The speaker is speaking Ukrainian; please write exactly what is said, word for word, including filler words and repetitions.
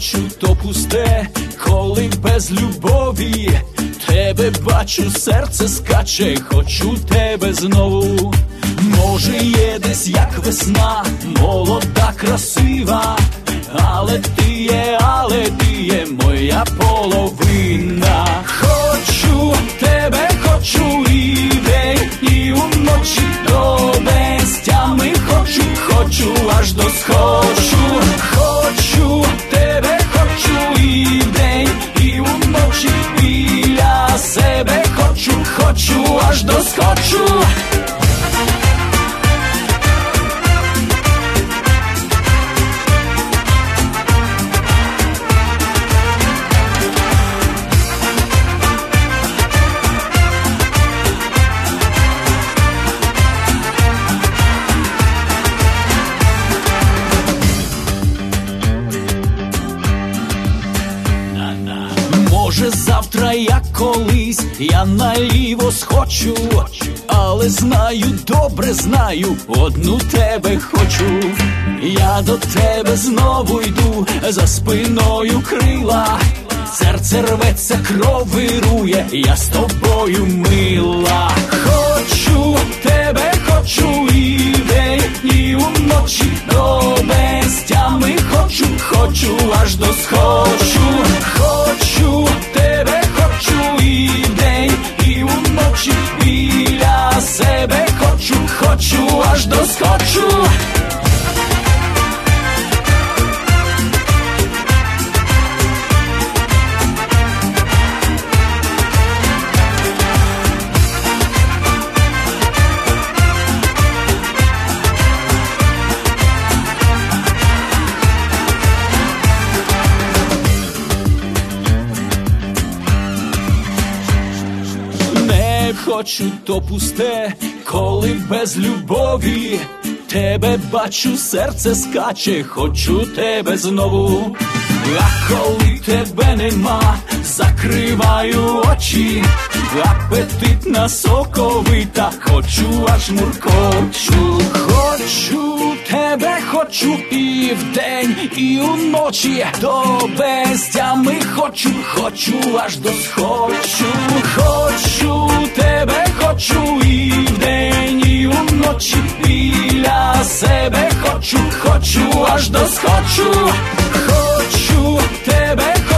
хочу, то пусте, коли без любові тебе бачу, серце скаче, хочу тебе знову. Може є десь як весна, молода, красива, але ти є, але ти є моя половина. Хочу тебе, хочу і вдень, і уночі до безтями, хочу, хочу аж до схочу. Хочу тебе, хочу і вдень, і уночі біля себе, хочу, хочу аж до схочу. Може завтра, як колись, я наліво схочу, але знаю, добре знаю, одну тебе хочу. Я до тебе знову йду, за спиною крила, серце рветься, кров вирує, я з тобою мила. Хочу тебе, хочу і вдень, і уночі до безтями, хочу, хочу аж до схочу. Хочу тебе, хочу і вдень, і уночі біля себе, хочу, хочу аж до схочу. Хочу, то пусте, коли без любові тебе бачу, серце скаче, хочу тебе знову. А коли тебе нема, закриваю очі, апетитна, соковита, хочу аж муркочу. Хочу тебе, хочу і вдень, і уночі до безтями, хочу, хочу аж до схочу. Хочу тебе, хочу і вдень, і уночі біля себе, хочу, хочу аж до схочу. Хочу тебе,